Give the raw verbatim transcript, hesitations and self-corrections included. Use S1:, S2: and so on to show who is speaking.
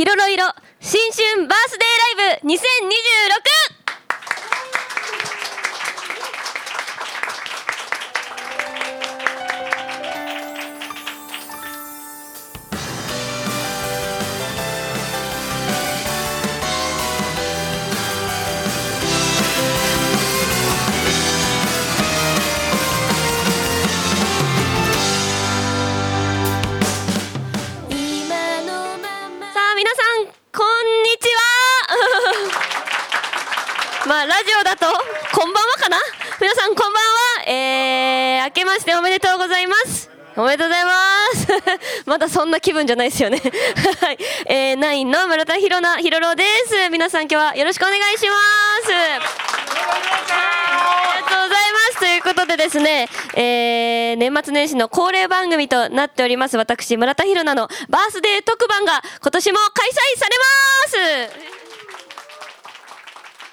S1: ひろろいろ新春バースデーライブにせんにじゅうろく。まあラジオだとこんばんはかな。皆さんこんばんは。えー、明けましておめでとうございます。おめでとうございますまだそんな気分じゃないですよねはい、えー、ナインの村田ひろなひろろです。皆さん今日はよろしくお願いします。ありがとうございます。ということでですね、えー、年末年始の恒例番組となっております私村田ひろなのバースデー特番が今年も開催されま